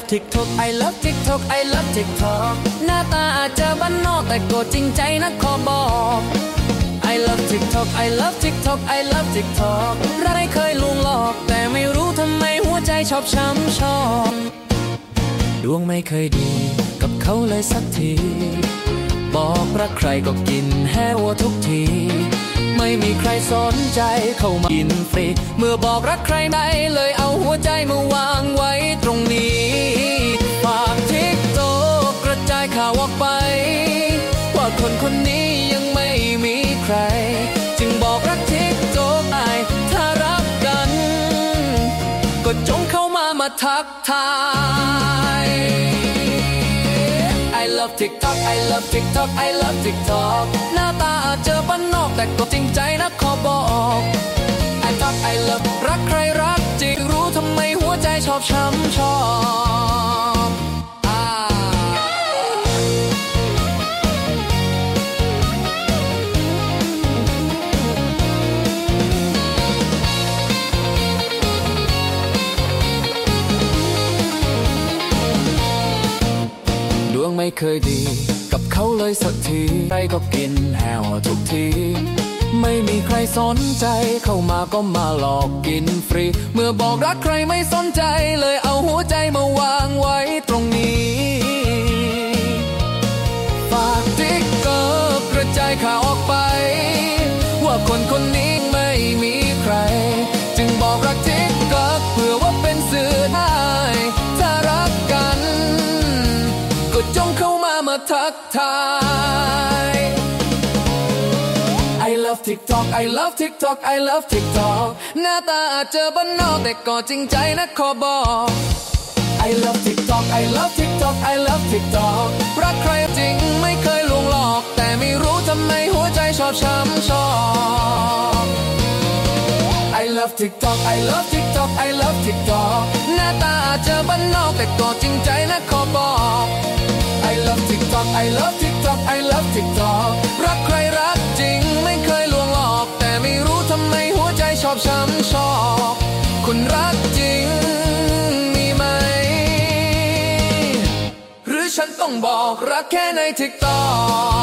TikTok I love TikTok I love TikTok หน้าตาอาจจะบ้านนอกแต่ก็จริงใจนะขอบอก I love TikTok I love TikTok I love TikTok รักไม่เคยลวงหลอกแต่ไม่รู้ทำไมหัวใจชอบช้ำชอบดวงไม่เคยดีกับเขาเลยสักทีบอกรักใครก็กินแห้วทุกทีไม่มีใครสนใจเข้ามากินฟรีเมื่อบอกรักใครไม่เลยเอาหัวใจมาวางไว้ตรงนี้ฝาก TikTok กระจายข่าวออกไปว่าคนคนนี้ยังไม่มีใครจึงบอกรัก TikTok ได้ถ้ารักกันก็จงเข้ามาทักทาย I love TikTok I love TikTok I love TikTok หน้าตาอาจจะบ้านนอกแต่ก็จริงใจนะขอบอก I talk I love รักใครรักจริงรู้ทำไมหัวใจชอบช้ำชอบดวงไม่เคยดีกับเขาเลยสักทีใครก็กินแห้วทุกทีไม่มีใครสนใจเข้ามาก็มาหลอกกินฟรีเมื่อบอกรักใครไม่สนใจเลยเอาหัวใจมาวางไว้ตรงนี้ฝาก TikTok กระจายข่าวออกไปว่าคนคนนี้ไม่มีใครจึงบอกรัก TikTok เพื่อว่าเป็นสื่อได้ถ้ารักกันก็จงเข้ามาทักทาย I love TikTok I love TikTok I love TikTok หน้าตาอาจจะบ้านนอกแต่ก็จริงใจนะขอบอก I love TikTok I love TikTok I love TikTok รักใครจริงไม่เคยลวงหลอกแต่ไม่รู้ทำไมหัวใจชอบช้ำชอบ I love TikTok I love TikTok I love TikTok หน้าตาอาจจะบ้านนอกแต่ก็จริงใจนะขอบอก I love TikTok I love TikTok I love TikTok รักใครรักจริงไม่เคยลวงหลอกแต่ไม่รู้ทำไมหัวใจชอบช้ำชอบคุณรักจริงมีไหมหรือฉันต้องบอกรักแค่ใน TikTok